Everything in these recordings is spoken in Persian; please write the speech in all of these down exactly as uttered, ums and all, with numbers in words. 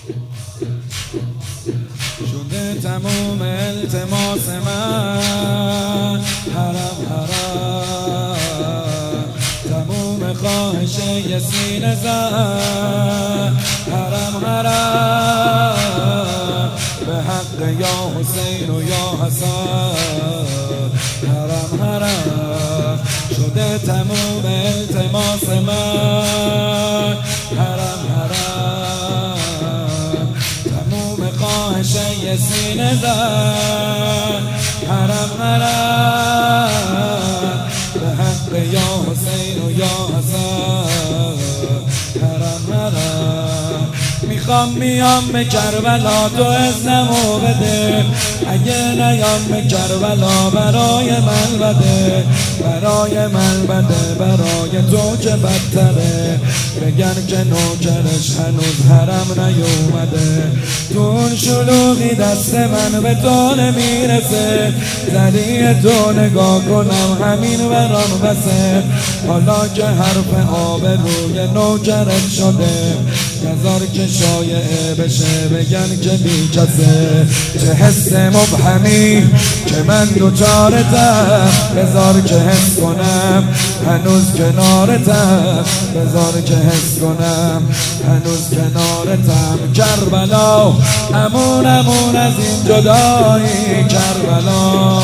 شده تموم التماس من، حرم حرم تموم خواهش یه سینه زن، حرم حرم به حق یا حسین و یا حسن، حرم حرم شده تموم التماس من، حرم حرم تموم خواهش یه سینه زن، حرم حرم به حق یا حسین و یا حسن، حرم حرم میخوام میام به کربلا تو اذنمو بده، اگه نیام به کربلا برای من بده، برای من بده، برای تو که بدتره، بگن که نوکرش هنوز حرم نیومده، تو اون شلوغی دست من به تو نمیرسه، زدی تو نگاه کنم همین برام بسه، حالا که حرف آب روی نوکرت شده، نظر که شایعه بشه بگن که بی کسه، چه حس مبهمی که من دوچارتم، بذار که حس کنم هنوز کنارتم، بذار که حس کنم هنوز کنارتم، کربلا امون امون از این جدایی، کربلا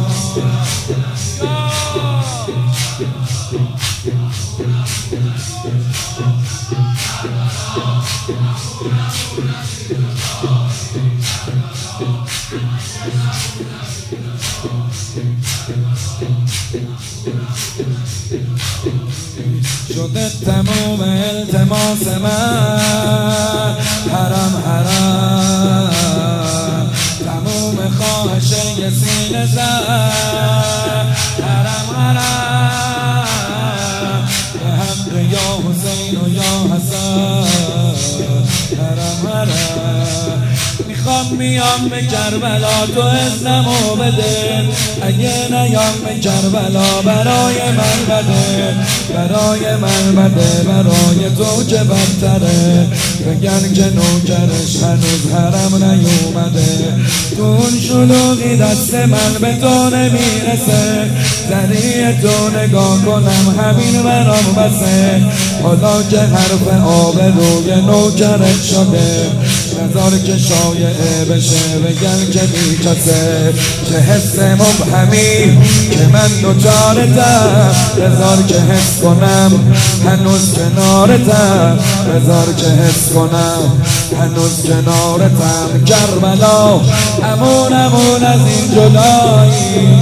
شده تموم التماس من، حرم حرم تموم خواهش یه سینه زن، حرم حرم به حق یا حسین و یا حسن، حرم حرم میخوام میام به کربلا تو اذنمو بده، اگه نیام به کربلا برای من بده، برای من بده، برای تو که بدتره، بگن که نوکرش هنوز حرم نیومده، تو اون شلوغی دست من به تو نمیرسه، زدی تو نگاه کنم همین برام بسه، حالا که حرف آب روی نوکرت شده، نظر که شایعه بشه بگن که بی کسه، چه حس مبهمی که من دوچارتم، بذار که حس کنم هنوز کنارتم، بذار که حس کنم هنوز کنارتم، کربلا امون امون از این جدایی.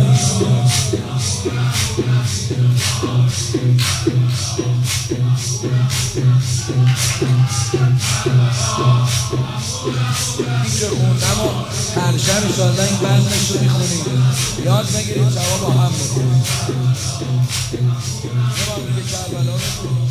این که خوندم و هر شب انشالله این بندش رو میخونید، یاد بگیرید، جواب با هم بکنید. یه بار دیگه کربلا رو